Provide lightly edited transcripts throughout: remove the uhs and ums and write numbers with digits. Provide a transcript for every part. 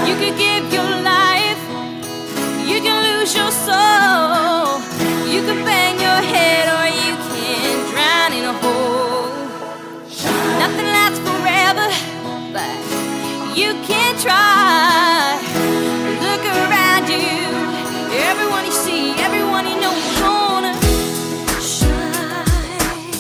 You could give your life, you can lose your soul. You can bang your head or you can drown in a hole. Nothing lasts forever, but you can try. Look around you, everyone you see, everyone you know is gonna shine.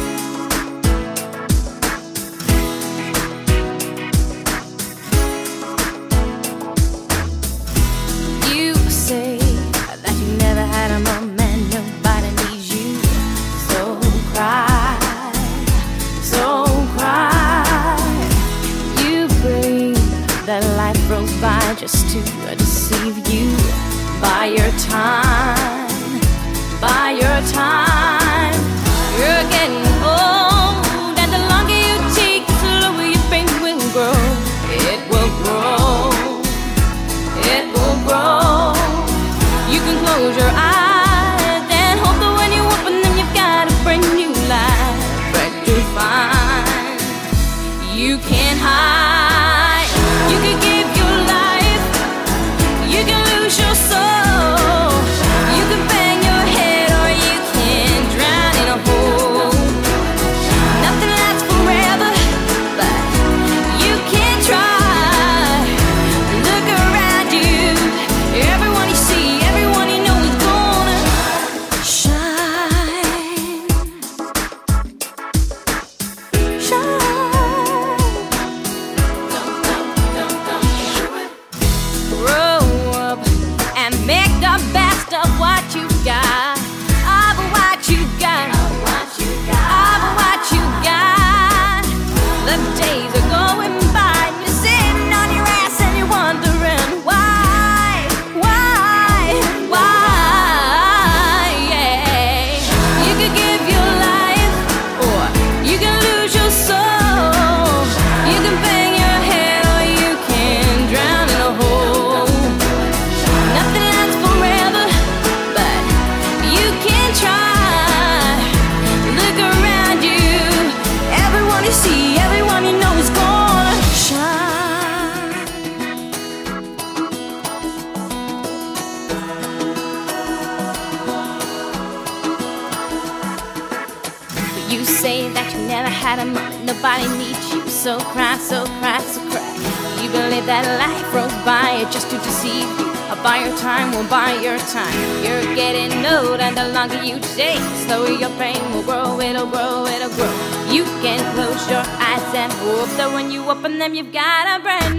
You say that you never had a moment, nobody needs you, so cry, so cry. You believe that life rolls by just to deceive you. Buy your time, buy your time. You're getting old, and the longer you take, the slower your pain will grow. It will grow, it will grow. You can close your eyes and hope that when you open them, you've got a brand new life. But to find, you can't hide. You can give your life, you can lose your soul. You can bang your head or you can drown in a hole. Nothing lasts forever, but you can try. Look around you, everyone you see, everyone you know is gonna shine. Shine. Grow up and make the best of what you got. Of what you got. Of what you got. The days are going by and you're sitting on your ass and you're wondering why, yeah. You could give your life or you can lose your soul. You can bang your head or you can drown in a hole. Nothing lasts forever, but you can try. Look around you, everyone you see, everyone you know is gonna shine. You say that you never had a moment, nobody needs you, so cry, so cry, so cry. You believe that life rolls by just to deceive you. Buy your time, will buy your time. You're getting old, and the longer you take, the slower your pain will grow. It'll grow, it'll grow. You can close your eyes and hope that when you open them, you've got a brand